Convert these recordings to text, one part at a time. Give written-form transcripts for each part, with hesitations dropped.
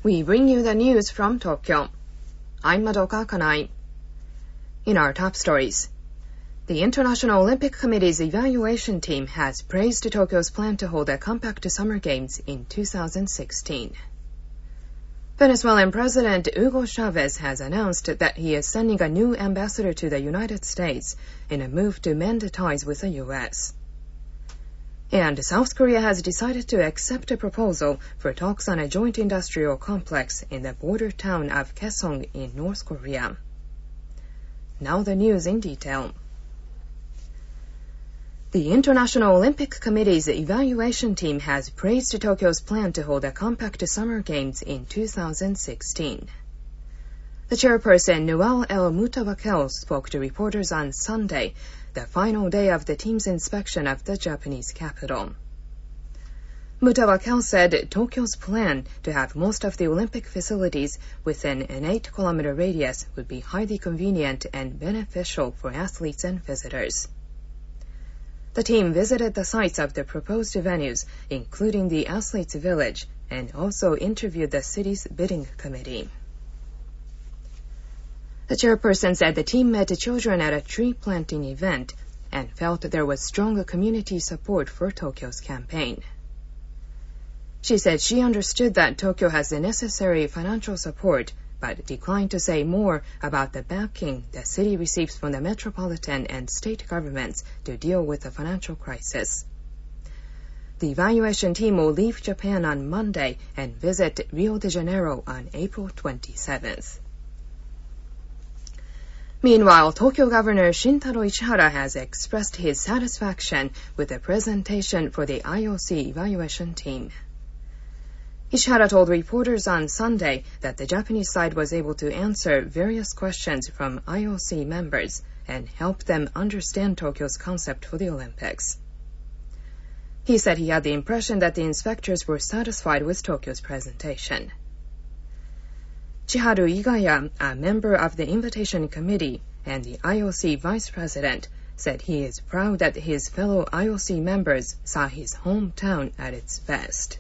We bring you the news from Tokyo. I'm Madoka Kanai. In our top stories, the International Olympic Committee's evaluation team has praised Tokyo's plan to hold a compact Summer Games in 2016. Venezuelan President Hugo Chavez has announced that he is sending a new ambassador to the United States in a move to mend ties with the U.S. And South Korea has decided to accept a proposal for talks on a joint industrial complex in the border town of Kaesong in North Korea. Now the news in detail. The International Olympic Committee's evaluation team has praised Tokyo's plan to hold a compact Summer Games in 2016. The chairperson, Noel L. Mutawakel, spoke to reporters on Sunday, the final day of the team's inspection of the Japanese capital. Mutawakel said Tokyo's plan to have most of the Olympic facilities within an 8-kilometer radius would be highly convenient and beneficial for athletes and visitors. The team visited the sites of the proposed venues, including the Athletes' Village, and also interviewed the city's bidding committee. The chairperson said the team met children at a tree planting event and felt there was strong community support for Tokyo's campaign. She said she understood that Tokyo has the necessary financial support, but declined to say more about the backing the city receives from the metropolitan and state governments to deal with the financial crisis. The evaluation team will leave Japan on Monday and visit Rio de Janeiro on April 27th. Meanwhile, Tokyo Governor Shintaro Ishihara has expressed his satisfaction with the presentation for the IOC evaluation team. Ishihara told reporters on Sunday that the Japanese side was able to answer various questions from IOC members and help them understand Tokyo's concept for the Olympics. He said he had the impression that the inspectors were satisfied with Tokyo's presentation. Chiharu Igaya, a member of the invitation committee and the IOC vice president, said he is proud that his fellow IOC members saw his hometown at its best.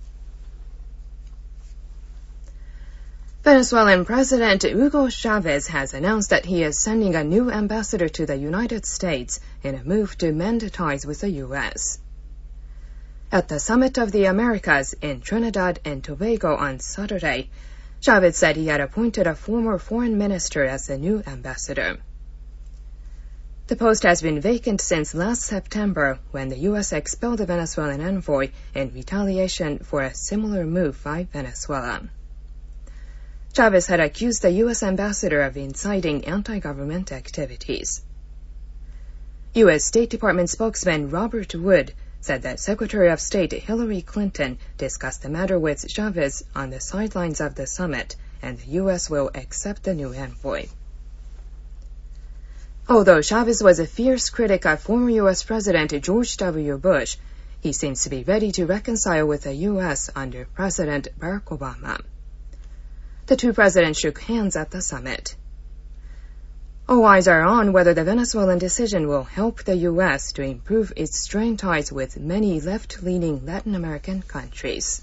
Venezuelan President Hugo Chavez has announced that he is sending a new ambassador to the United States in a move to mend ties with the U.S. At the Summit of the Americas in Trinidad and Tobago on Saturday, Chavez said he had appointed a former foreign minister as the new ambassador. The post has been vacant since last September when the U.S. expelled the Venezuelan envoy in retaliation for a similar move by Venezuela. Chavez had accused the U.S. ambassador of inciting anti-government activities. U.S. State Department spokesman Robert Wood said that Secretary of State Hillary Clinton discussed the matter with Chavez on the sidelines of the summit, and the U.S. will accept the new envoy. Although Chavez was a fierce critic of former U.S. President George W. Bush, he seems to be ready to reconcile with the U.S. under President Barack Obama. The two presidents shook hands at the summit. All eyes are on whether the Venezuelan decision will help the U.S. to improve its strained ties with many left-leaning Latin American countries.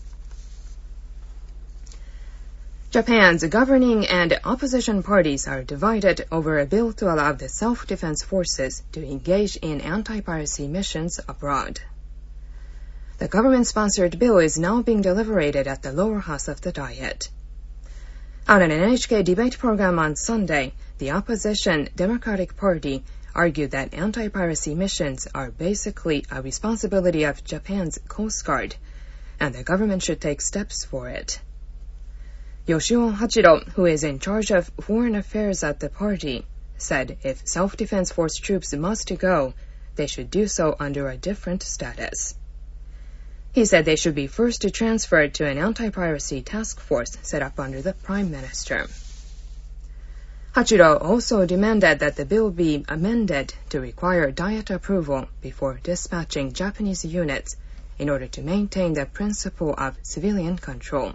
Japan's governing and opposition parties are divided over a bill to allow the self-defense forces to engage in anti-piracy missions abroad. The government-sponsored bill is now being deliberated at the lower house of the Diet. On an NHK debate program on Sunday, the opposition Democratic Party argued that anti-piracy missions are basically a responsibility of Japan's Coast Guard, and the government should take steps for it. Yoshio Hachiro, who is in charge of foreign affairs at the party, said if self-defense force troops must go, they should do so under a different status. He said they should be first transferred to an anti-piracy task force set up under the Prime Minister. Hachiro also demanded that the bill be amended to require Diet approval before dispatching Japanese units in order to maintain the principle of civilian control.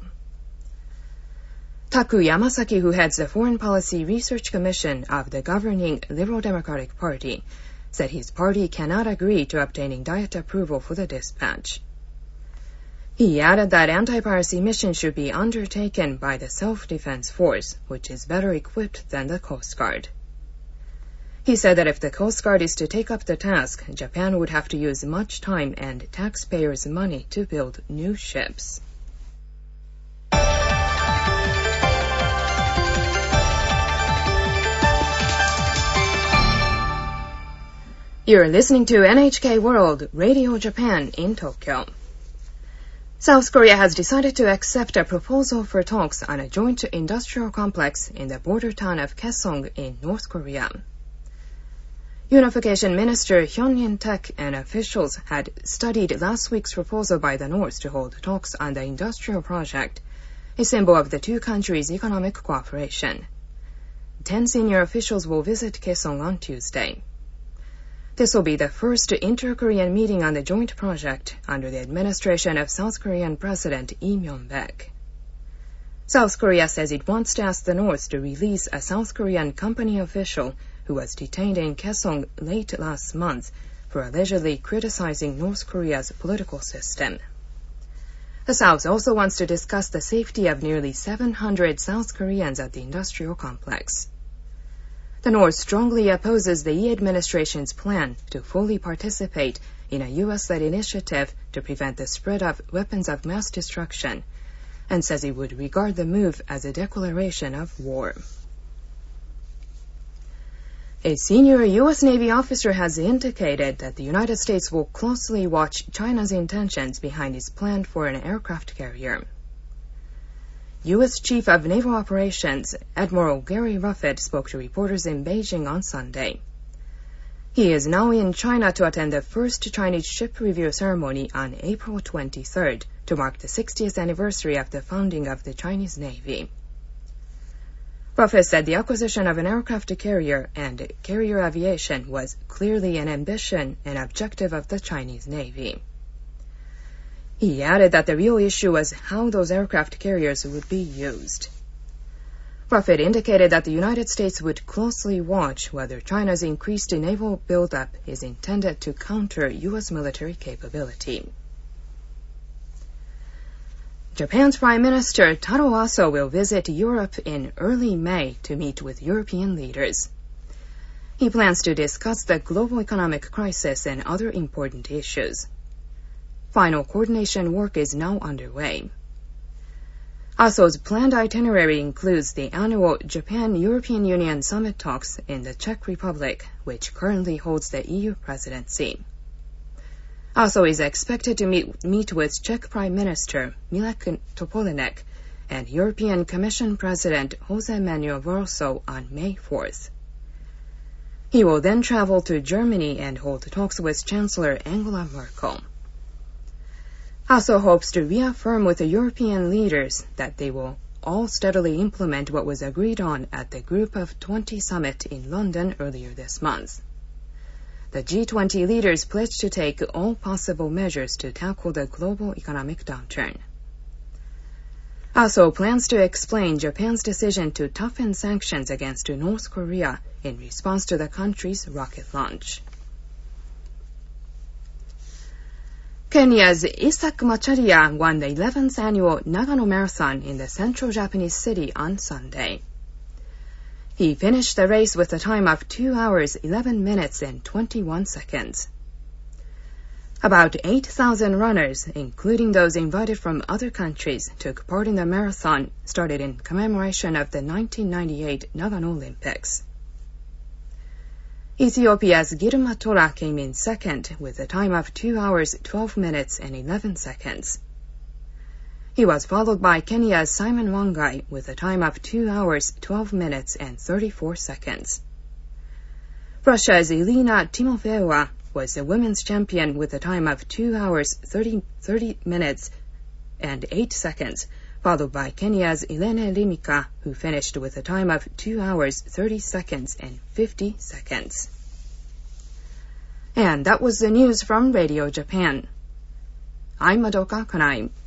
Taku Yamasaki, who heads the Foreign Policy Research Commission of the governing Liberal Democratic Party, said his party cannot agree to obtaining Diet approval for the dispatch. He added that anti-piracy missions should be undertaken by the Self-Defense Force, which is better equipped than the Coast Guard. He said that if the Coast Guard is to take up the task, Japan would have to use much time and taxpayers' money to build new ships. You're listening to NHK World Radio Japan in Tokyo. South Korea has decided to accept a proposal for talks on a joint industrial complex in the border town of Kaesong in North Korea. Unification Minister Hyun In-taek and officials had studied last week's proposal by the North to hold talks on the industrial project, a symbol of the two countries' economic cooperation. 10 senior officials will visit Kaesong on Tuesday. This will be the first inter-Korean meeting on the joint project under the administration of South Korean President Lee Myung-baek. South Korea says it wants to ask the North to release a South Korean company official who was detained in Kaesong late last month for allegedly criticizing North Korea's political system. The South also wants to discuss the safety of nearly 700 South Koreans at the industrial complex. The North strongly opposes the Lee administration's plan to fully participate in a U.S.-led initiative to prevent the spread of weapons of mass destruction, and says it would regard the move as a declaration of war. A senior U.S. Navy officer has indicated that the United States will closely watch China's intentions behind its plan for an aircraft carrier. U.S. Chief of Naval Operations Admiral Gary Ruffett spoke to reporters in Beijing on Sunday. He is now in China to attend the first Chinese ship review ceremony on April 23rd to mark the 60th anniversary of the founding of the Chinese Navy. Ruffett said the acquisition of an aircraft carrier and carrier aviation was clearly an ambition and objective of the Chinese Navy. He added that the real issue was how those aircraft carriers would be used. Ruffett indicated that the United States would closely watch whether China's increased naval buildup is intended to counter U.S. military capability. Japan's Prime Minister Taro Aso will visit Europe in early May to meet with European leaders. He plans to discuss the global economic crisis and other important issues. Final coordination work is now underway. Aso's planned itinerary includes the annual Japan-European Union summit talks in the Czech Republic, which currently holds the EU presidency. Aso is expected to meet with Czech Prime Minister Milek Topolánek and European Commission President José Manuel Barroso on May 4th. He will then travel to Germany and hold talks with Chancellor Angela Merkel. Aso hopes to reaffirm with the European leaders that they will all steadily implement what was agreed on at the Group of 20 summit in London earlier this month. The G20 leaders pledged to take all possible measures to tackle the global economic downturn. Aso plans to explain Japan's decision to toughen sanctions against North Korea in response to the country's rocket launch. Kenya's Isaac Macharia won the 11th annual Nagano Marathon in the central Japanese city on Sunday. He finished the race with a time of 2 hours, 11 minutes, and 21 seconds. About 8,000 runners, including those invited from other countries, took part in the marathon, started in commemoration of the 1998 Nagano Olympics. Ethiopia's Girma Tola came in second with a time of 2 hours, 12 minutes, and 11 seconds. He was followed by Kenya's Simon Wangai with a time of 2 hours, 12 minutes, and 34 seconds. Russia's Elena Timofeeva was the women's champion with a time of 2 hours, 30 minutes, and 8 seconds, followed by Kenya's Irene Limika, who finished with a time of 2 hours, 30 seconds, and 50 seconds. And that was the news from Radio Japan. I'm Madoka Kanai.